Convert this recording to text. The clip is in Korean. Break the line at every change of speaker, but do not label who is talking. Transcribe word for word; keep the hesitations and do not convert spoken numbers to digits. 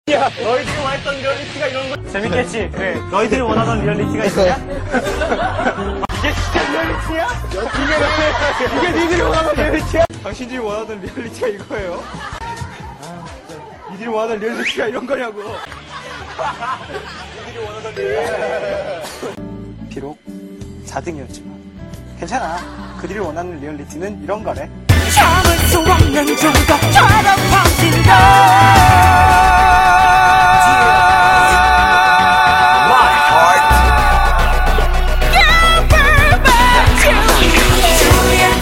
야, 너희들이 원했던 리얼리티가 이런 거.
재밌겠지? 그래. 너희들이 원하던 리얼리티가 있냐?
이게 진짜 리얼리티야? 이게, 이게 니들이 원하던 리얼리티야?
당신들이 원하던 리얼리티가 이거예요. 아, 니들이 원하던 리얼리티가 이런 거냐고.
니들이 원하던 리얼리티.
비록 사 등이었지만 괜찮아. 그들이 원하는 리얼리티는 이런 거래.
참을 수 없는 중독처럼 퍼진다.